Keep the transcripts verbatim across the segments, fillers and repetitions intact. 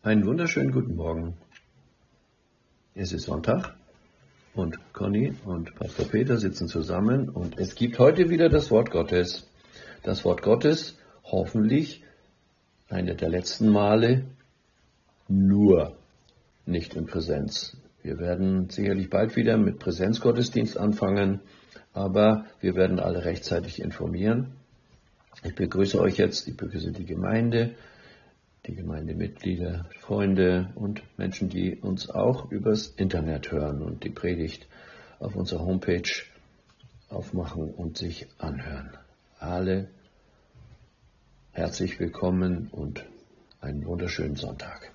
Einen wunderschönen guten Morgen. Es ist Sonntag und Conny und Pastor Peter sitzen zusammen und es gibt heute wieder das Wort Gottes. Das Wort Gottes, hoffentlich eine der letzten Male, nur nicht in Präsenz. Wir werden sicherlich bald wieder mit Präsenzgottesdienst anfangen, aber wir werden alle rechtzeitig informieren. Ich begrüße euch jetzt, ich begrüße die Gemeinde, die Gemeindemitglieder, Freunde und Menschen, die uns auch übers Internet hören und die Predigt auf unserer Homepage aufmachen und sich anhören. Alle herzlich willkommen und einen wunderschönen Sonntag.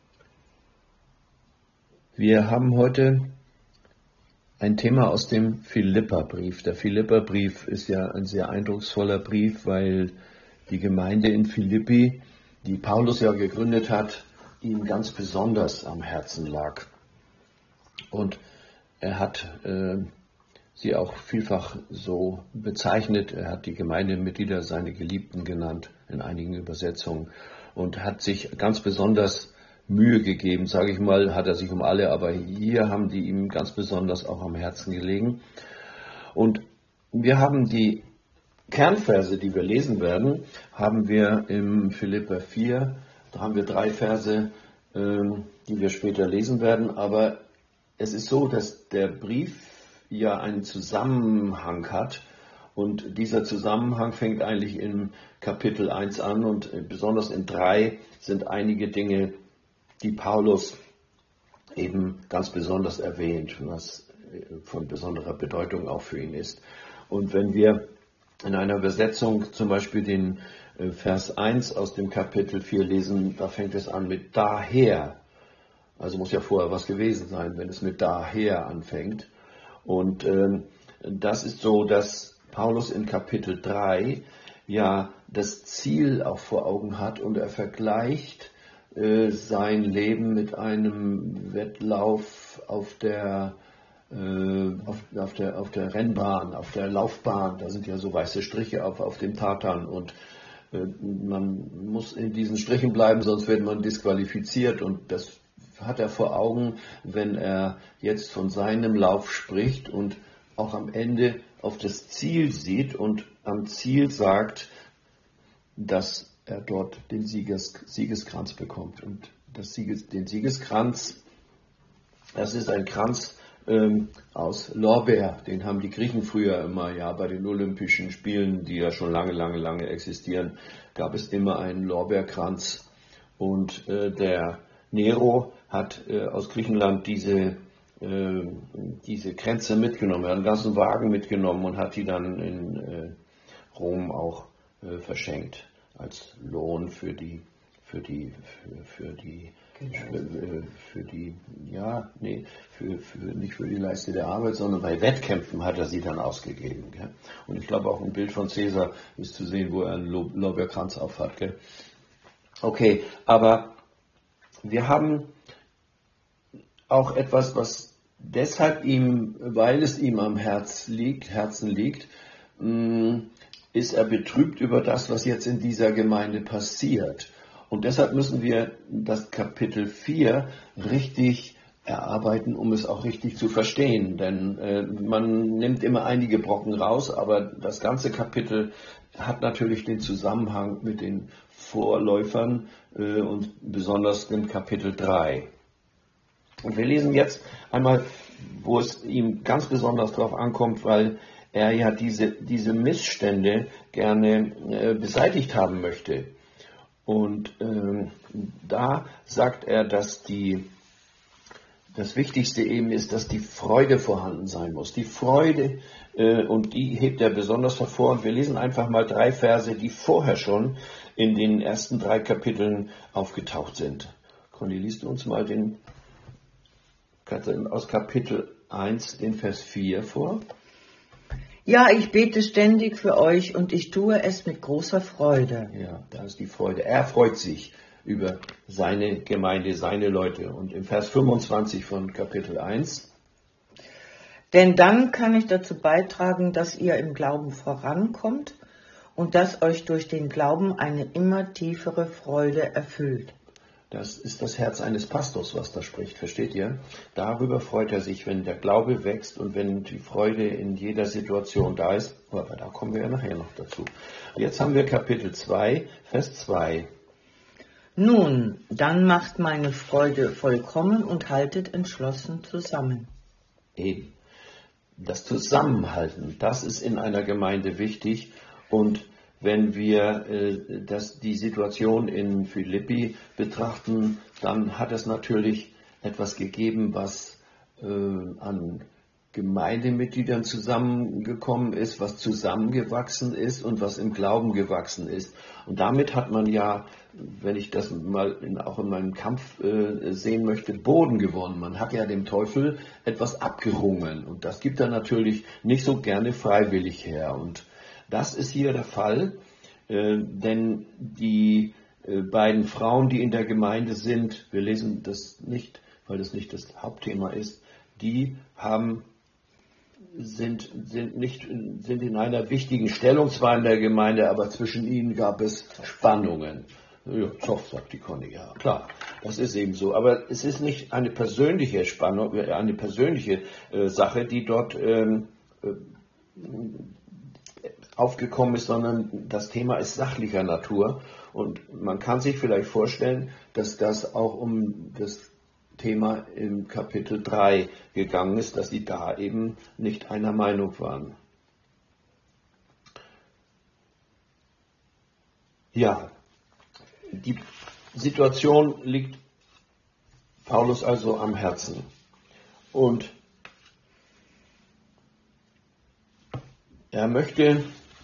Wir haben heute ein Thema aus dem Philipperbrief. Der Philipperbrief ist ja ein sehr eindrucksvoller Brief, weil die Gemeinde in Philippi, die Paulus ja gegründet hat, ihm ganz besonders am Herzen lag. Und er hat äh, sie auch vielfach so bezeichnet. Er hat die Gemeindemitglieder seine Geliebten genannt, in einigen Übersetzungen, und hat sich ganz besonders Mühe gegeben, sage ich mal, hat er sich um alle, aber hier haben die ihm ganz besonders auch am Herzen gelegen. Und wir haben die Kernverse, die wir lesen werden, haben wir im Philipper vier. Da haben wir drei Verse, die wir später lesen werden. Aber es ist so, dass der Brief ja einen Zusammenhang hat. Und dieser Zusammenhang fängt eigentlich im Kapitel eins an. Und besonders in drei sind einige Dinge, die Paulus eben ganz besonders erwähnt, was von besonderer Bedeutung auch für ihn ist. Und wenn wir in einer Übersetzung zum Beispiel den Vers eins aus dem Kapitel vier lesen, da fängt es an mit daher. Also muss ja vorher was gewesen sein, wenn es mit daher anfängt. Und äh, das ist so, dass Paulus in Kapitel drei ja das Ziel auch vor Augen hat und er vergleicht äh, sein Leben mit einem Wettlauf auf der Auf, auf, der, auf der Rennbahn, auf der Laufbahn, da sind ja so weiße Striche auf, auf dem Tartan und äh, man muss in diesen Strichen bleiben, sonst wird man disqualifiziert und das hat er vor Augen, wenn er jetzt von seinem Lauf spricht und auch am Ende auf das Ziel sieht und am Ziel sagt, dass er dort den Sieges, Siegeskranz bekommt. Und das Sieges, den Siegeskranz, das ist ein Kranz aus Lorbeer, den haben die Griechen früher immer, ja, bei den Olympischen Spielen, die ja schon lange, lange, lange existieren, gab es immer einen Lorbeerkranz. Und äh, der Nero hat äh, aus Griechenland diese, äh, diese Kränze mitgenommen, er hat einen ganzen Wagen mitgenommen und hat die dann in äh, Rom auch äh, verschenkt, als Lohn für die, für die, für, für die Für, für die, ja, nee, für, für, nicht für die Leiste der Arbeit, sondern bei Wettkämpfen hat er sie dann ausgegeben. Gell? Und ich glaube auch ein Bild von Cäsar ist zu sehen, wo er einen Lorbeerkranz aufhat. Gell? Okay, aber wir haben auch etwas, was deshalb ihm, weil es ihm am Herz liegt, Herzen liegt, ist er betrübt über das, was jetzt in dieser Gemeinde passiert. Und deshalb müssen wir das Kapitel vier richtig erarbeiten, um es auch richtig zu verstehen. Denn äh, man nimmt immer einige Brocken raus, aber das ganze Kapitel hat natürlich den Zusammenhang mit den Vorläufern äh, und besonders dem Kapitel drei. Und wir lesen jetzt einmal, wo es ihm ganz besonders darauf ankommt, weil er ja diese, diese Missstände gerne äh, beseitigt haben möchte. Und äh, da sagt er, dass die, das Wichtigste eben ist, dass die Freude vorhanden sein muss. Die Freude, äh, und die hebt er besonders hervor. Und wir lesen einfach mal drei Verse, die vorher schon in den ersten drei Kapiteln aufgetaucht sind. Conny, liest du uns mal den, aus Kapitel eins den Vers vier vor? Ja, ich bete ständig für euch und ich tue es mit großer Freude. Ja, da ist die Freude. Er freut sich über seine Gemeinde, seine Leute. Und im Vers fünfundzwanzig von Kapitel eins. Denn dann kann ich dazu beitragen, dass ihr im Glauben vorankommt und dass euch durch den Glauben eine immer tiefere Freude erfüllt. Das ist das Herz eines Pastors, was da spricht, versteht ihr? Darüber freut er sich, wenn der Glaube wächst und wenn die Freude in jeder Situation da ist. Aber da kommen wir ja nachher noch dazu. Jetzt haben wir Kapitel zwei, Vers zwei. Nun, dann macht meine Freude vollkommen und haltet entschlossen zusammen. Eben. Das Zusammenhalten, das ist in einer Gemeinde wichtig. Und wenn wir äh, das, die Situation in Philippi betrachten, dann hat es natürlich etwas gegeben, was äh, an Gemeindemitgliedern zusammengekommen ist, was zusammengewachsen ist und was im Glauben gewachsen ist. Und damit hat man ja, wenn ich das mal in, auch in meinem Kampf äh, sehen möchte, Boden gewonnen. Man hat ja dem Teufel etwas abgerungen und das gibt er natürlich nicht so gerne freiwillig her. Und das ist hier der Fall, äh, denn die äh, beiden Frauen, die in der Gemeinde sind, wir lesen das nicht, weil das nicht das Hauptthema ist, die haben sind, sind, nicht, sind in einer wichtigen Stellung zwar in der Gemeinde, aber zwischen ihnen gab es Spannungen. Ja, Zoff, sagt die Conny, ja klar, das ist eben so. Aber es ist nicht eine persönliche Spannung, eine persönliche äh, Sache, die dort ähm, äh, aufgekommen ist, sondern das Thema ist sachlicher Natur. Und man kann sich vielleicht vorstellen, dass das auch um das Thema im Kapitel drei gegangen ist, dass sie da eben nicht einer Meinung waren. Ja, die Situation liegt Paulus also am Herzen. Und er möchte,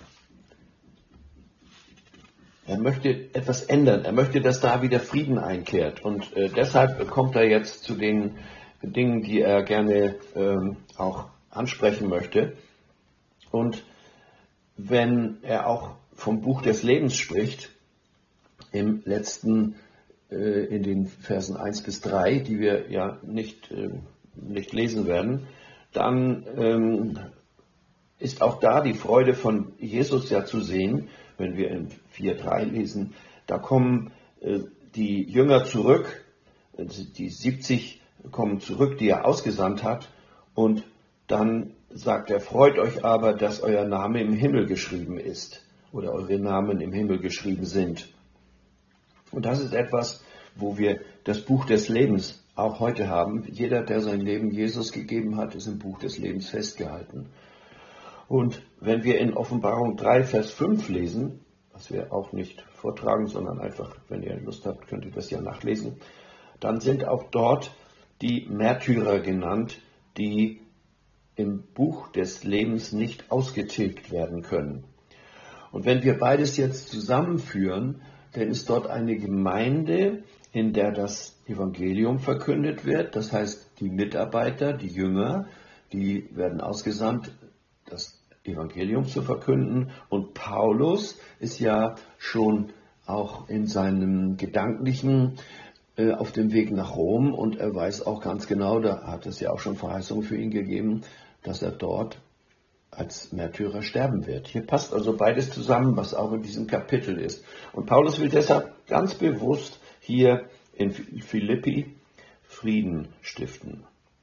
er möchte etwas ändern. Er möchte, dass da wieder Frieden einkehrt. Und äh, deshalb kommt er jetzt zu den Dingen, die er gerne ähm, auch ansprechen möchte. Und wenn er auch vom Buch des Lebens spricht, im letzten, äh, in den Versen eins bis drei, die wir ja nicht, äh, nicht lesen werden, dann ähm, ist auch da die Freude von Jesus ja zu sehen, wenn wir in vier drei lesen. Da kommen äh, die Jünger zurück, die siebzig kommen zurück, die er ausgesandt hat, und dann sagt er, freut euch aber, dass euer Name im Himmel geschrieben ist oder eure Namen im Himmel geschrieben sind. Und das ist etwas, wo wir das Buch des Lebens auch heute haben. Jeder, der sein Leben Jesus gegeben hat, ist im Buch des Lebens festgehalten. Und wenn wir in Offenbarung drei, Vers fünf lesen, was wir auch nicht vortragen, sondern einfach, wenn ihr Lust habt, könnt ihr das ja nachlesen, dann sind auch dort die Märtyrer genannt, die im Buch des Lebens nicht ausgetilgt werden können. Und wenn wir beides jetzt zusammenführen, dann ist dort eine Gemeinde, in der das Evangelium verkündet wird. Das heißt, die Mitarbeiter, die Jünger, die werden ausgesandt, das Evangelium zu verkünden. Und Paulus ist ja schon auch in seinem Gedanklichen äh, auf dem Weg nach Rom, und er weiß auch ganz genau, da hat es ja auch schon Verheißungen für ihn gegeben, dass er dort als Märtyrer sterben wird. Hier passt also beides zusammen, was auch in diesem Kapitel ist. Und Paulus will deshalb ganz bewusst hier in Philippi Frieden stiften.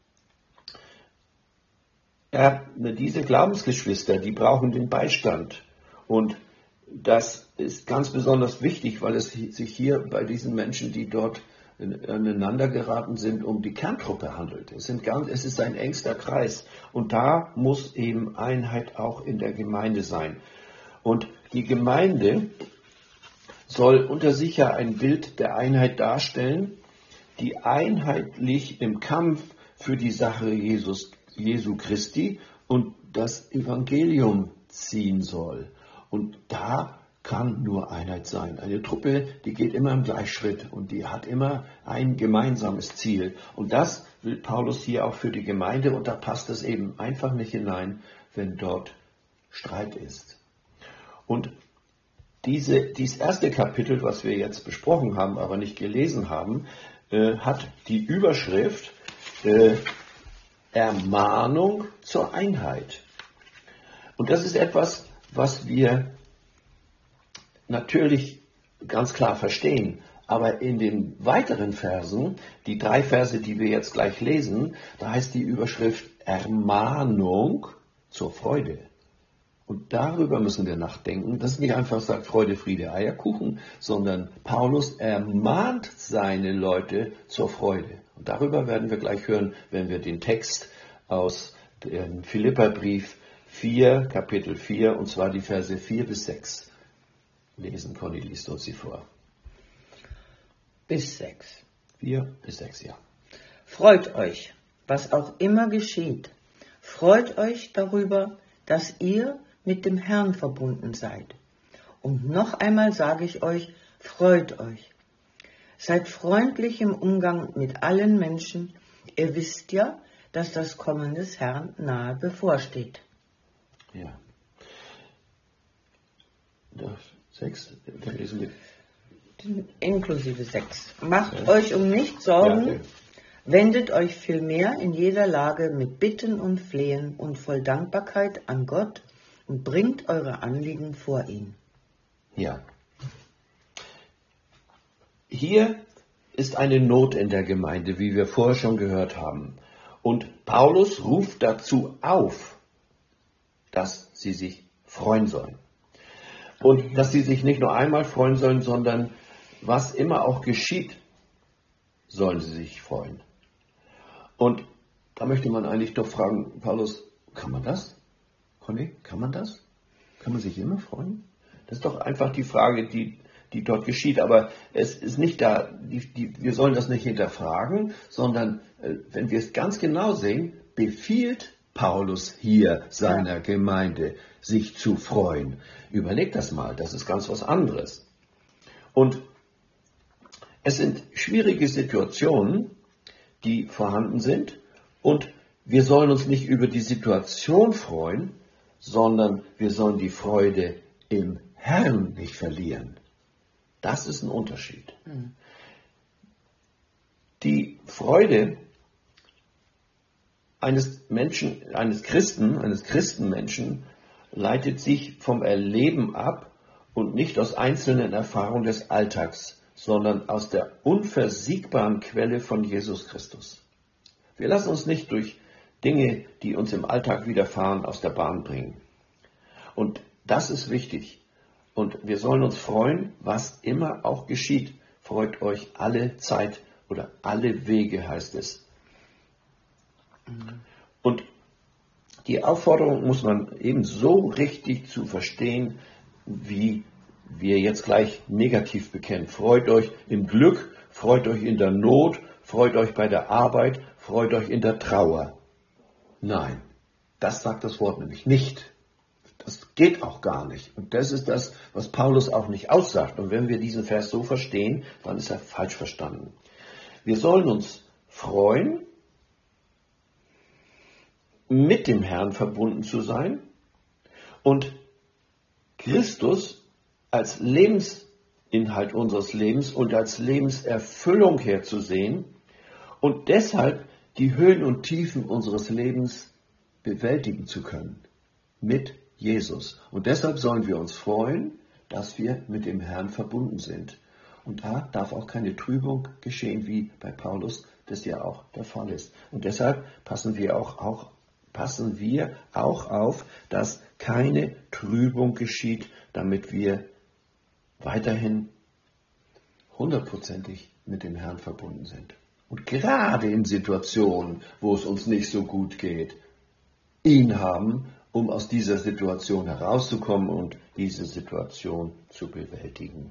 Ja, diese Glaubensgeschwister, die brauchen den Beistand. Und das ist ganz besonders wichtig, weil es sich hier bei diesen Menschen, die dort aneinander geraten sind, um die Kerntruppe handelt. Es, sind ganz, es ist ein engster Kreis. Und da muss eben Einheit auch in der Gemeinde sein. Und die Gemeinde soll unter sich ja ein Bild der Einheit darstellen, die einheitlich im Kampf für die Sache Jesus, Jesu Christi und das Evangelium ziehen soll. Und da kann nur Einheit sein. Eine Truppe, die geht immer im Gleichschritt und die hat immer ein gemeinsames Ziel. Und das will Paulus hier auch für die Gemeinde, und da passt es eben einfach nicht hinein, wenn dort Streit ist. Und diese, dieses erste Kapitel, was wir jetzt besprochen haben, aber nicht gelesen haben, äh, hat die Überschrift äh, Ermahnung zur Einheit. Und das ist etwas, was wir natürlich ganz klar verstehen, Aber in den weiteren Versen, die drei Verse, die wir jetzt gleich lesen, da heißt die Überschrift Ermahnung zur Freude. Und darüber müssen wir nachdenken. Das ist nicht einfach sagt Freude, Friede, Eierkuchen, sondern Paulus ermahnt seine Leute zur Freude. Und darüber werden wir gleich hören, wenn wir den Text aus dem Philipperbrief vier, Kapitel vier, und zwar die Verse vier bis sechs lesen. Conny liest uns sie vor. Bis sechs. vier bis sechs, ja. Freut euch, was auch immer geschieht. Freut euch darüber, dass ihr mit dem Herrn verbunden seid. Und noch einmal sage ich euch, freut euch. Seid freundlich im Umgang mit allen Menschen. Ihr wisst ja, dass das Kommen des Herrn nahe bevorsteht. Ja. Das sechs, dann lesen wir. Inklusive sechs. Macht ja. euch um nichts Sorgen, ja, okay. Wendet euch vielmehr in jeder Lage mit Bitten und Flehen und voll Dankbarkeit an Gott und bringt eure Anliegen vor ihn. Ja. Hier ist eine Not in der Gemeinde, wie wir vorher schon gehört haben. Und Paulus ruft dazu auf, dass sie sich freuen sollen. Und dass sie sich nicht nur einmal freuen sollen, sondern was immer auch geschieht, sollen sie sich freuen. Und da möchte man eigentlich doch fragen, Paulus, kann man das? Conny, kann man das? Kann man sich immer freuen? Das ist doch einfach die Frage, die, die dort geschieht. Aber es ist nicht da, die, die, wir sollen das nicht hinterfragen, sondern äh, wenn wir es ganz genau sehen, befiehlt Paulus hier seiner ja. Gemeinde, sich zu freuen. Überlegt das mal, das ist ganz was anderes. Und es sind schwierige Situationen, die vorhanden sind, und wir sollen uns nicht über die Situation freuen, sondern wir sollen die Freude im Herrn nicht verlieren. Das ist ein Unterschied. Mhm. Die Freude eines Menschen, eines Christen, eines Christenmenschen leitet sich vom Erleben ab und nicht aus einzelnen Erfahrungen des Alltags, sondern aus der unversiegbaren Quelle von Jesus Christus. Wir lassen uns nicht durch Dinge, die uns im Alltag widerfahren, aus der Bahn bringen. Und das ist wichtig. Und wir sollen uns freuen, was immer auch geschieht. Freut euch alle Zeit oder alle Wege, heißt es. Mhm. Und die Aufforderung muss man eben so richtig zu verstehen, wie wir jetzt gleich negativ bekennen. Freut euch im Glück, freut euch in der Not, freut euch bei der Arbeit, freut euch in der Trauer. Nein, das sagt das Wort nämlich nicht. Das geht auch gar nicht. Und das ist das, was Paulus auch nicht aussagt. Und wenn wir diesen Vers so verstehen, dann ist er falsch verstanden. Wir sollen uns freuen, mit dem Herrn verbunden zu sein und Christus als Lebensinhalt unseres Lebens und als Lebenserfüllung herzusehen und deshalb die Höhen und Tiefen unseres Lebens bewältigen zu können mit Jesus. Und deshalb sollen wir uns freuen, dass wir mit dem Herrn verbunden sind. Und da darf auch keine Trübung geschehen, wie bei Paulus das ja auch der Fall ist. Und deshalb passen wir auch, auch, passen wir auch auf, dass keine Trübung geschieht, damit wir weiterhin hundertprozentig mit dem Herrn verbunden sind. Und gerade in Situationen, wo es uns nicht so gut geht, ihn haben, um aus dieser Situation herauszukommen und diese Situation zu bewältigen.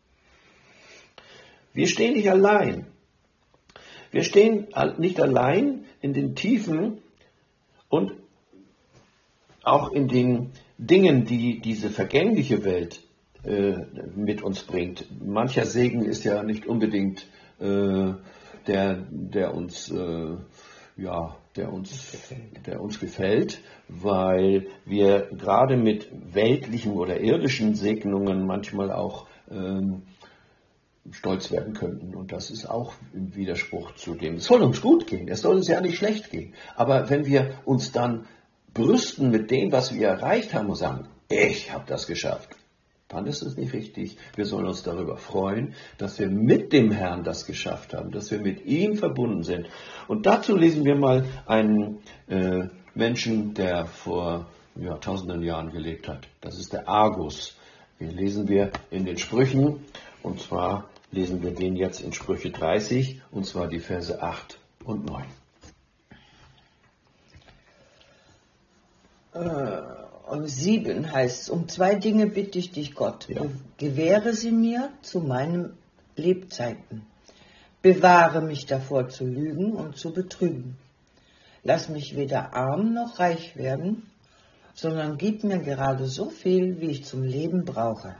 Wir stehen nicht allein. Wir stehen nicht allein in den Tiefen und auch in den Dingen, die diese vergängliche Welt äh, mit uns bringt. Mancher Segen ist ja nicht unbedingt äh, der, der uns äh, ja, der uns, der uns gefällt, weil wir gerade mit weltlichen oder irdischen Segnungen manchmal auch ähm, stolz werden könnten. Und das ist auch im Widerspruch zu dem. Es soll uns gut gehen, es soll uns ja nicht schlecht gehen. Aber wenn wir uns dann brüsten mit dem, was wir erreicht haben und sagen, ich habe das geschafft, dann ist es nicht richtig. Wir sollen uns darüber freuen, dass wir mit dem Herrn das geschafft haben, dass wir mit ihm verbunden sind. Und dazu lesen wir mal einen äh, Menschen, der vor ja, tausenden Jahren gelebt hat. Das ist der Argus. Den lesen wir in den Sprüchen, und zwar lesen wir den jetzt in Sprüche dreißig, und zwar die Verse acht und neun. Um sieben heißt es, um zwei Dinge bitte ich dich, Gott. Ja. Gewähre sie mir zu meinen Lebzeiten. Bewahre mich davor zu lügen und zu betrügen. Lass mich weder arm noch reich werden, sondern gib mir gerade so viel, wie ich zum Leben brauche.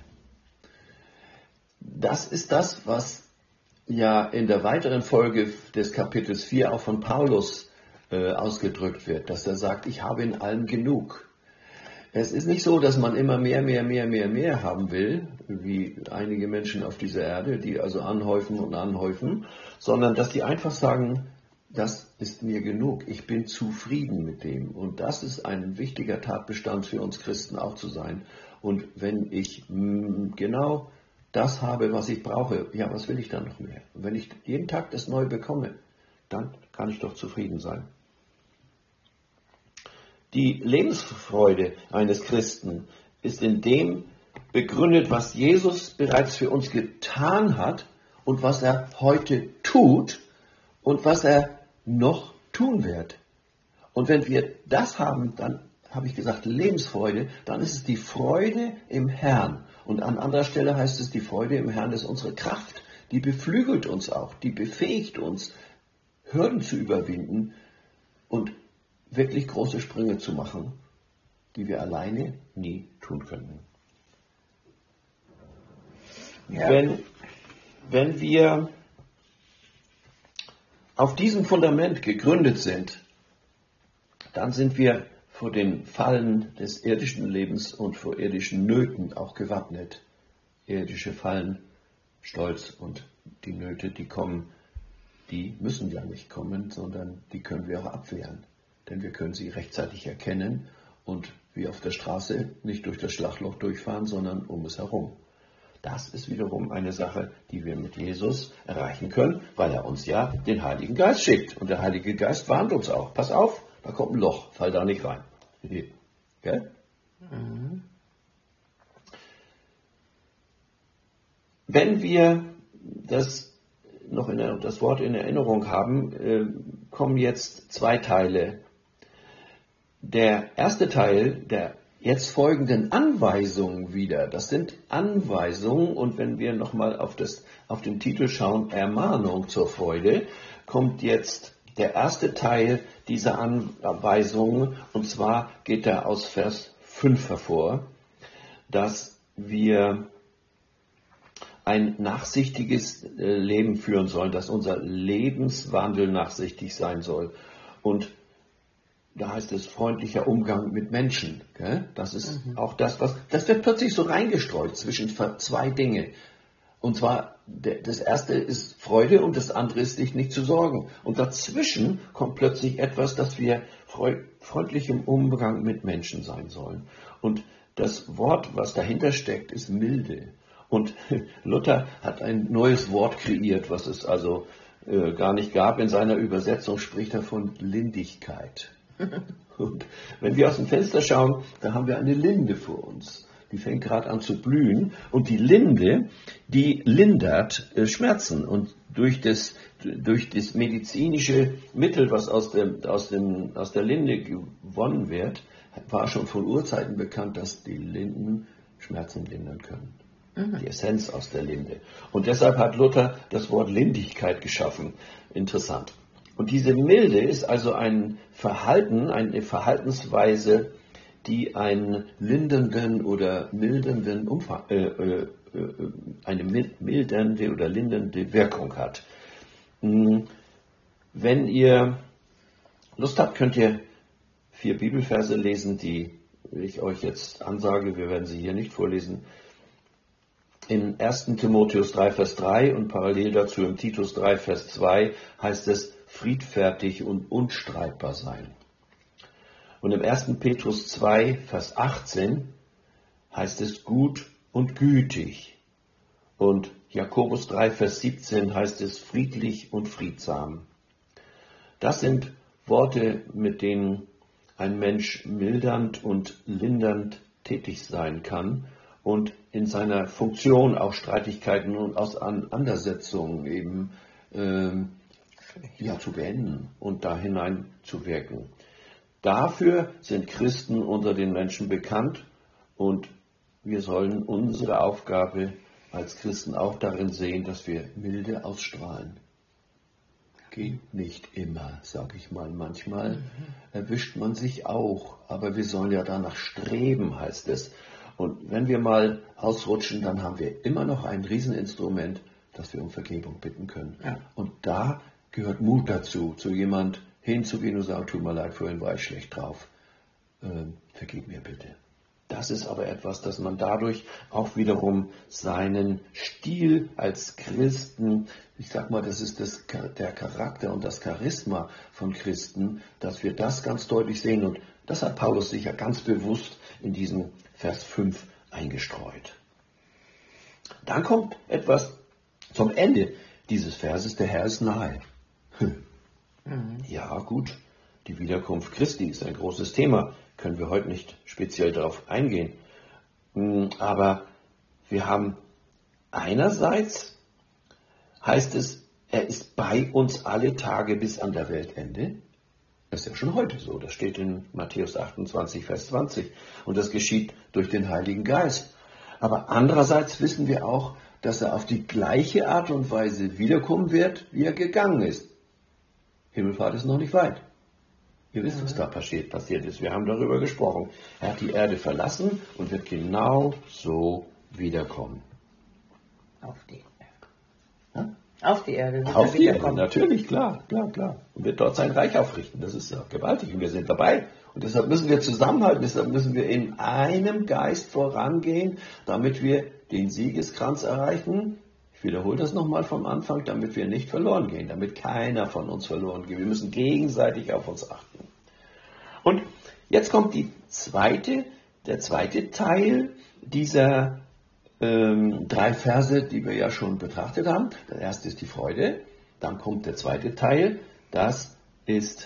Das ist das, was ja in der weiteren Folge des Kapitels vier auch von Paulus äh, ausgedrückt wird, dass er sagt, ich habe in allem genug. Es ist nicht so, dass man immer mehr, mehr, mehr, mehr, mehr haben will, wie einige Menschen auf dieser Erde, die also anhäufen und anhäufen, sondern dass die einfach sagen, das ist mir genug, ich bin zufrieden mit dem. Und das ist ein wichtiger Tatbestand für uns Christen auch zu sein. Und wenn ich mh, genau das habe, was ich brauche, ja, was will ich dann noch mehr? Und wenn ich jeden Tag das Neue bekomme, dann kann ich doch zufrieden sein. Die Lebensfreude eines Christen ist in dem begründet, was Jesus bereits für uns getan hat und was er heute tut und was er noch tun wird. Und wenn wir das haben, dann habe ich gesagt, Lebensfreude, dann ist es die Freude im Herrn. Und an anderer Stelle heißt es, die Freude im Herrn ist unsere Kraft. Die beflügelt uns auch, die befähigt uns, Hürden zu überwinden und wirklich große Sprünge zu machen, die wir alleine nie tun könnten. Ja. Wenn, wenn wir auf diesem Fundament gegründet sind, dann sind wir vor den Fallen des irdischen Lebens und vor irdischen Nöten auch gewappnet. Irdische Fallen, Stolz und die Nöte, die kommen, die müssen ja nicht kommen, sondern die können wir auch abwehren. Denn wir können sie rechtzeitig erkennen und wie auf der Straße nicht durch das Schlagloch durchfahren, sondern um es herum. Das ist wiederum eine Sache, die wir mit Jesus erreichen können, weil er uns ja den Heiligen Geist schickt. Und der Heilige Geist warnt uns auch. Pass auf, da kommt ein Loch, fall da nicht rein. Gell? Mhm. Wenn wir das noch in der, das Wort in Erinnerung haben, äh, kommen jetzt zwei Teile. Der erste Teil der jetzt folgenden Anweisungen wieder, das sind Anweisungen, und wenn wir nochmal auf, das, auf den Titel schauen, Ermahnung zur Freude, kommt jetzt der erste Teil dieser Anweisungen, und zwar geht er aus Vers fünf hervor, dass wir ein nachsichtiges Leben führen sollen, dass unser Lebenswandel nachsichtig sein soll. Und da heißt es freundlicher Umgang mit Menschen. Gell? Das ist mhm. auch das, was, das wird plötzlich so reingestreut zwischen zwei Dinge. Und zwar, das erste ist Freude und das andere ist, sich nicht zu sorgen. Und dazwischen kommt plötzlich etwas, dass wir freundlich im Umgang mit Menschen sein sollen. Und das Wort, was dahinter steckt, ist milde. Und Luther hat ein neues Wort kreiert, was es also äh, gar nicht gab. In seiner Übersetzung spricht er von Lindigkeit. Und wenn wir aus dem Fenster schauen, da haben wir eine Linde vor uns. Die fängt gerade an zu blühen. Und die Linde, die lindert äh, Schmerzen. Und durch das, durch das medizinische Mittel, was aus, dem, aus, dem, aus der Linde gewonnen wird, war schon von Urzeiten bekannt, dass die Linden Schmerzen lindern können. Mhm. Die Essenz aus der Linde. Und deshalb hat Luther das Wort Lindigkeit geschaffen. Interessant. Und diese Milde ist also ein Verhalten, eine Verhaltensweise, die einen lindernden oder mildernden Umfang, äh, äh, eine mildernde oder lindernde Wirkung hat. Wenn ihr Lust habt, könnt ihr vier Bibelverse lesen, die ich euch jetzt ansage. Wir werden sie hier nicht vorlesen. In ersten Timotheus drei, Vers drei und parallel dazu im Titus drei, Vers zwei heißt es, friedfertig und unstreitbar sein. Und im ersten Petrus zwei, Vers achtzehn heißt es, gut und gütig. Und Jakobus drei, Vers siebzehn heißt es friedlich und friedsam. Das sind Worte, mit denen ein Mensch mildernd und lindernd tätig sein kann und in seiner Funktion auch Streitigkeiten und Auseinandersetzungen eben ähm, ja, zu beenden und da hinein zu wirken. Dafür sind Christen unter den Menschen bekannt und wir sollen unsere Aufgabe als Christen auch darin sehen, dass wir Milde ausstrahlen. Geht nicht immer, sage ich mal. Manchmal erwischt man sich auch, aber wir sollen ja danach streben, heißt es. Und wenn wir mal ausrutschen, dann haben wir immer noch ein Rieseninstrument, dass wir um Vergebung bitten können. Ja. Und da gehört Mut dazu, zu jemand hinzugehen und sagen, tut mir leid, vorhin war ich schlecht drauf. Ähm, vergib mir bitte. Das ist aber etwas, dass man dadurch auch wiederum seinen Stil als Christen, ich sag mal, das ist das, der Charakter und das Charisma von Christen, dass wir das ganz deutlich sehen. Und das hat Paulus sich ja ganz bewusst in diesen Vers fünf eingestreut. Dann kommt etwas zum Ende dieses Verses, der Herr ist nahe. Hm. Mhm. Ja, gut, die Wiederkunft Christi ist ein großes Thema. Können wir heute nicht speziell darauf eingehen. Aber wir haben einerseits, heißt es, er ist bei uns alle Tage bis an der Weltende. Das ist ja schon heute so. Das steht in Matthäus achtundzwanzig, Vers zwanzig. Und das geschieht durch den Heiligen Geist. Aber andererseits wissen wir auch, dass er auf die gleiche Art und Weise wiederkommen wird, wie er gegangen ist. Himmelfahrt ist noch nicht weit. Ihr wisst, was da passiert, passiert ist. Wir haben darüber gesprochen. Er hat die Erde verlassen und wird genau so wiederkommen. Auf die Erde. Ja? Auf die Erde. Wird Auf er die Erde, wiederkommen. natürlich, klar, klar, klar. Und wird dort sein Reich aufrichten. Das ist ja gewaltig und wir sind dabei. Und deshalb müssen wir zusammenhalten, deshalb müssen wir in einem Geist vorangehen, damit wir den Siegeskranz erreichen. Ich wiederhole das nochmal vom Anfang, damit wir nicht verloren gehen, damit keiner von uns verloren geht. Wir müssen gegenseitig auf uns achten. Und jetzt kommt die zweite, der zweite Teil dieser ähm, drei Verse, die wir ja schon betrachtet haben. Der erste ist die Freude, dann kommt der zweite Teil, das ist,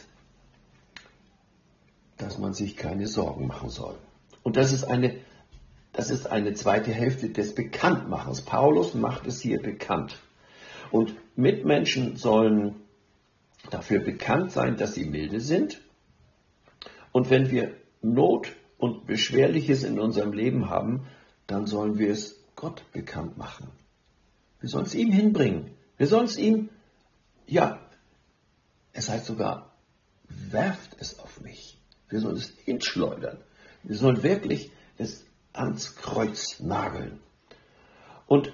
dass man sich keine Sorgen machen soll. Und das ist eine Das ist eine zweite Hälfte des Bekanntmachens. Paulus macht es hier bekannt. Und Mitmenschen sollen dafür bekannt sein, dass sie milde sind. Und wenn wir Not und Beschwerliches in unserem Leben haben, dann sollen wir es Gott bekannt machen. Wir sollen es ihm hinbringen. Wir sollen es ihm, ja, es heißt sogar, werft es auf mich. Wir sollen es hinschleudern. Wir sollen wirklich es ans Kreuz nageln. Und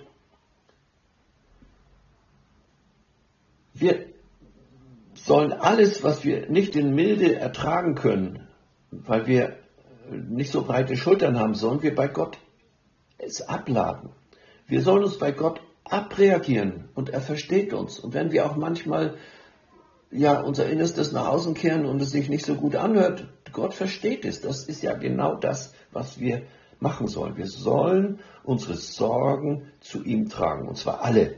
wir sollen alles, was wir nicht in Milde ertragen können, weil wir nicht so breite Schultern haben, sollen wir bei Gott es abladen. Wir sollen uns bei Gott abreagieren und er versteht uns. Und wenn wir auch manchmal ja unser Innerstes nach außen kehren und es sich nicht so gut anhört, Gott versteht es. Das ist ja genau das, was wir machen sollen. Wir sollen unsere Sorgen zu ihm tragen, und zwar alle.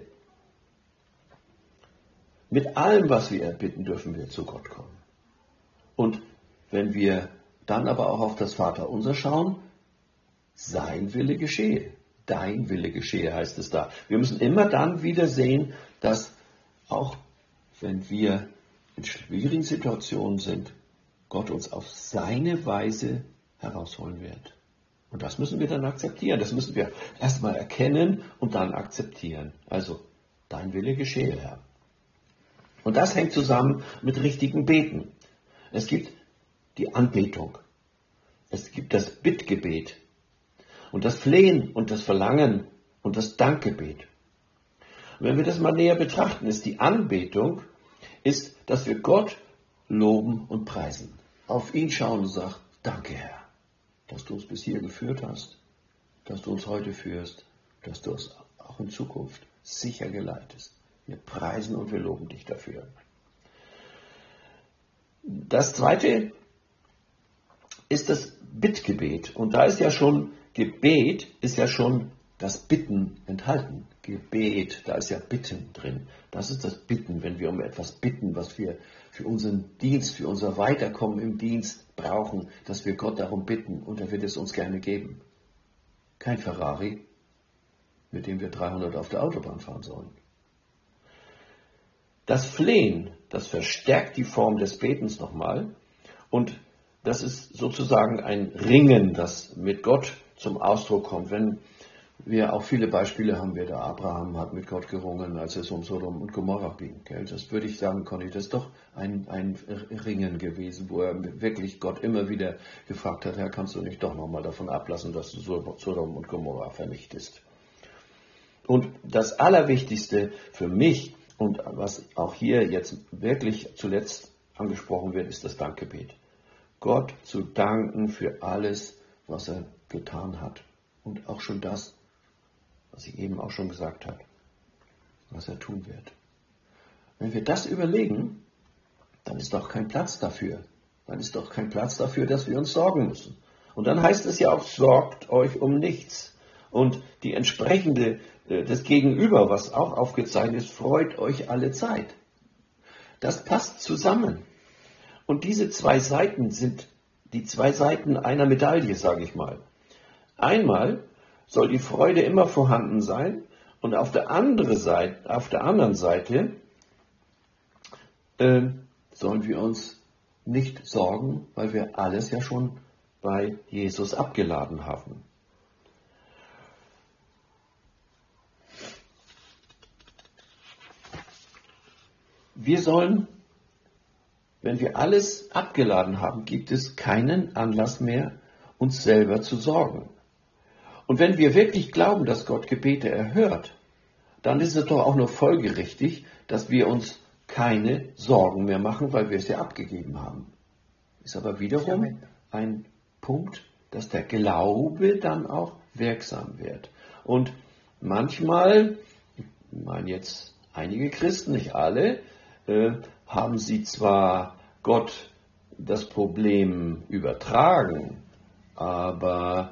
Mit allem, was wir erbitten, dürfen wir zu Gott kommen. Und wenn wir dann aber auch auf das Vaterunser schauen, sein Wille geschehe. Dein Wille geschehe, heißt es da. Wir müssen immer dann wieder sehen, dass auch wenn wir in schwierigen Situationen sind, Gott uns auf seine Weise herausholen wird. Und das müssen wir dann akzeptieren. Das müssen wir erstmal erkennen und dann akzeptieren. Also, dein Wille geschehe, Herr. Und das hängt zusammen mit richtigen Beten. Es gibt die Anbetung. Es gibt das Bittgebet. Und das Flehen und das Verlangen und das Dankgebet. Und wenn wir das mal näher betrachten, ist die Anbetung, ist, dass wir Gott loben und preisen. Auf ihn schauen und sagen, danke, Herr, dass du uns bis hier geführt hast, dass du uns heute führst, dass du uns auch in Zukunft sicher geleitest. Wir preisen und wir loben dich dafür. Das zweite ist das Bittgebet. Und da ist ja schon, Gebet ist ja schon das Bitten enthalten. Gebet, da ist ja Bitten drin. Das ist das Bitten, wenn wir um etwas bitten, was wir für unseren Dienst, für unser Weiterkommen im Dienst brauchen, dass wir Gott darum bitten und er wird es uns gerne geben. Kein Ferrari, mit dem wir dreihundert auf der Autobahn fahren sollen. Das Flehen, das verstärkt die Form des Betens nochmal und das ist sozusagen ein Ringen, das mit Gott zum Ausdruck kommt. Wenn wir auch viele Beispiele haben, wir da Abraham hat mit Gott gerungen, als es um Sodom und Gomorra ging. Gell? Das würde ich sagen, Conny, das ist doch ein, ein Ringen gewesen, wo er wirklich Gott immer wieder gefragt hat, Herr, kannst du nicht doch nochmal davon ablassen, dass du Sodom und Gomorra vernichtest. Und das Allerwichtigste für mich und was auch hier jetzt wirklich zuletzt angesprochen wird, ist das Dankgebet. Gott zu danken für alles, was er getan hat. Und auch schon das, was ich eben auch schon gesagt habe, was er tun wird. Wenn wir das überlegen, dann ist doch kein Platz dafür. Dann ist doch kein Platz dafür, dass wir uns sorgen müssen. Und dann heißt es ja auch, sorgt euch um nichts. Und die entsprechende, das Gegenüber, was auch aufgezeichnet ist, freut euch alle Zeit. Das passt zusammen. Und diese zwei Seiten sind die zwei Seiten einer Medaille, sage ich mal. Einmal soll die Freude immer vorhanden sein und auf der, andere Seite, auf der anderen Seite äh, sollen wir uns nicht sorgen, weil wir alles ja schon bei Jesus abgeladen haben. Wir sollen, wenn wir alles abgeladen haben, gibt es keinen Anlass mehr, uns selber zu sorgen. Und wenn wir wirklich glauben, dass Gott Gebete erhört, dann ist es doch auch nur folgerichtig, dass wir uns keine Sorgen mehr machen, weil wir es ja abgegeben haben. Ist aber wiederum ein Punkt, dass der Glaube dann auch wirksam wird. Und manchmal, ich meine jetzt einige Christen, nicht alle, äh, haben sie zwar Gott das Problem übertragen, aber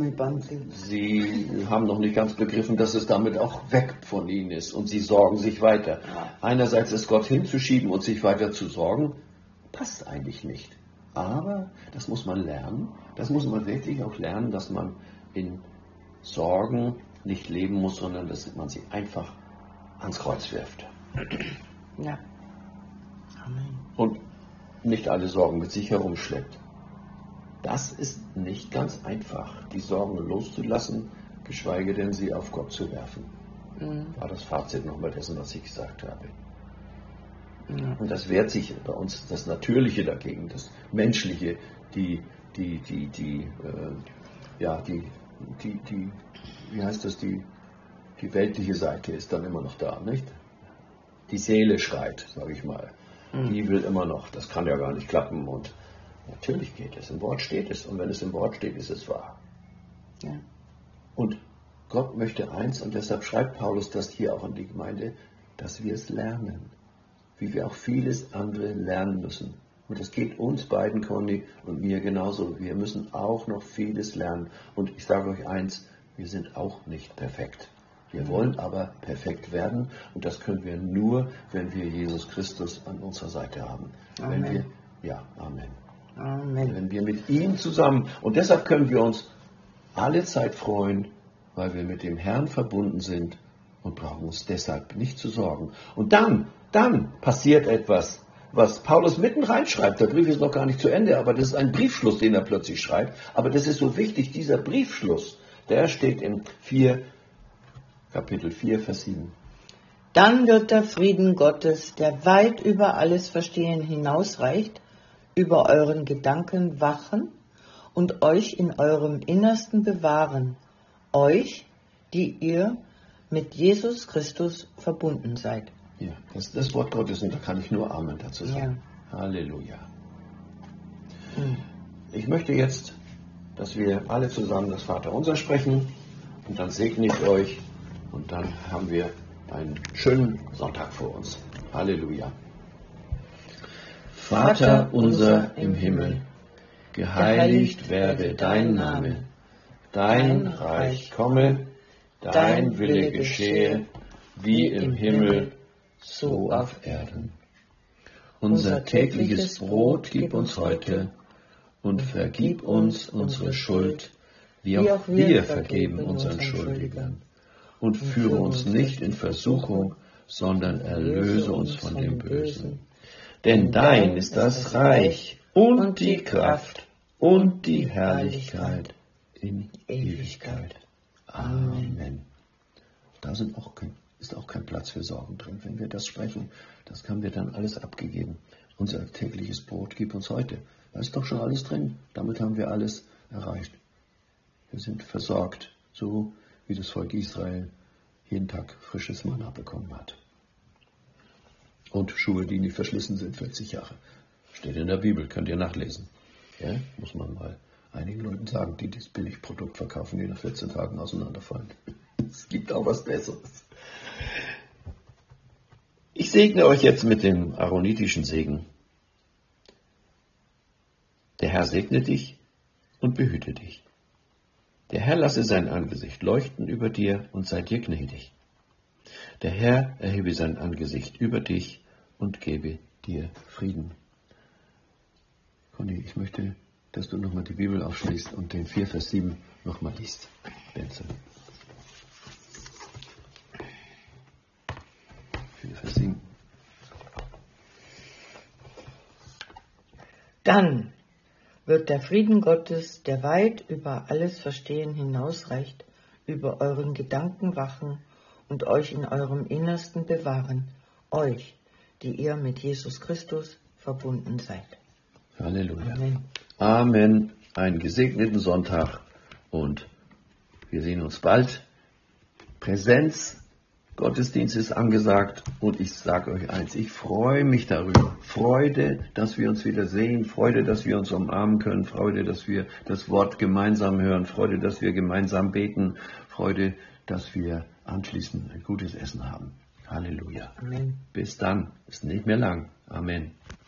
sie haben noch nicht ganz begriffen, dass es damit auch weg von ihnen ist und sie sorgen sich weiter. Einerseits ist Gott hinzuschieben und sich weiter zu sorgen, passt eigentlich nicht. Aber das muss man lernen, das muss man wirklich auch lernen, dass man in Sorgen nicht leben muss, sondern dass man sie einfach ans Kreuz wirft. Ja. Amen. Und nicht alle Sorgen mit sich herumschleppt. Das ist nicht ganz einfach, die Sorgen loszulassen, geschweige denn sie auf Gott zu werfen. Mhm. War das Fazit nochmal dessen, was ich gesagt habe. Ja. Und das wehrt sich bei uns das Natürliche dagegen, das Menschliche, die, die, die, die, äh, ja, die, die, die, wie heißt das, die, die weltliche Seite ist dann immer noch da, nicht? Die Seele schreit, sage ich mal. Mhm. Die will immer noch, das kann ja gar nicht klappen und natürlich geht es, im Wort steht es und wenn es im Wort steht, ist es wahr. Ja. Und Gott möchte eins und deshalb schreibt Paulus das hier auch an die Gemeinde, dass wir es lernen, wie wir auch vieles andere lernen müssen. Und das geht uns beiden, Conny und mir genauso. Wir müssen auch noch vieles lernen. Und ich sage euch eins, wir sind auch nicht perfekt. Wir wollen aber perfekt werden und das können wir nur, wenn wir Jesus Christus an unserer Seite haben. Amen. Wenn wir, ja, Amen. Amen. Wenn wir mit ihm zusammen, und deshalb können wir uns alle Zeit freuen, weil wir mit dem Herrn verbunden sind und brauchen uns deshalb nicht zu sorgen. Und dann, dann passiert etwas, was Paulus mitten reinschreibt. Der Brief ist noch gar nicht zu Ende, aber das ist ein Briefschluss, den er plötzlich schreibt. Aber das ist so wichtig, dieser Briefschluss, der steht in vier, Kapitel vier, Vers sieben. Dann wird der Frieden Gottes, der weit über alles Verstehen hinausreicht, über euren Gedanken wachen und euch in eurem Innersten bewahren, euch, die ihr mit Jesus Christus verbunden seid. Ja, das ist das Wort Gottes und da kann ich nur Amen dazu sagen. Ja. Halleluja. Mhm. Ich möchte jetzt, dass wir alle zusammen das Vaterunser sprechen und dann segne ich euch und dann haben wir einen schönen Sonntag vor uns. Halleluja. Vater unser im Himmel, geheiligt werde dein Name, dein Reich komme, dein Wille geschehe, wie im Himmel, so auf Erden. Unser tägliches Brot gib uns heute und vergib uns unsere Schuld, wie auch wir vergeben unseren Schuldigern. Und führe uns nicht in Versuchung, sondern erlöse uns von dem Bösen. Denn dein ist das Reich und die Kraft und die Herrlichkeit in Ewigkeit. Amen. Da sind auch kein, ist auch kein Platz für Sorgen drin. Wenn wir das sprechen, das haben wir dann alles abgegeben. Unser tägliches Brot gib uns heute. Da ist doch schon alles drin. Damit haben wir alles erreicht. Wir sind versorgt, so wie das Volk Israel jeden Tag frisches Manna bekommen hat. Und Schuhe, die nicht verschlissen sind, vierzig Jahre. Steht in der Bibel, könnt ihr nachlesen. Ja, muss man mal einigen Leuten sagen, die dieses Billigprodukt verkaufen, die nach vierzehn Tagen auseinanderfallen. Es gibt auch was Besseres. Ich segne euch jetzt mit dem aaronitischen Segen. Der Herr segne dich und behüte dich. Der Herr lasse sein Angesicht leuchten über dir und sei dir gnädig. Der Herr erhebe sein Angesicht über dich und gebe dir Frieden. Conny, ich möchte, dass du nochmal die Bibel aufschließt und den vier Vers sieben nochmal liest. Benze. vier Vers sieben. Dann wird der Frieden Gottes, der weit über alles Verstehen hinausreicht, über euren Gedanken wachen und euch in eurem Innersten bewahren, euch, die ihr mit Jesus Christus verbunden seid. Halleluja. Amen. Amen. Einen gesegneten Sonntag und wir sehen uns bald. Präsenz, Gottesdienst ist angesagt und ich sage euch eins, ich freue mich darüber. Freude, dass wir uns wieder sehen, Freude, dass wir uns umarmen können, Freude, dass wir das Wort gemeinsam hören, Freude, dass wir gemeinsam beten, Freude, dass wir anschließend ein gutes Essen haben. Halleluja. Amen. Bis dann. Ist nicht mehr lang. Amen.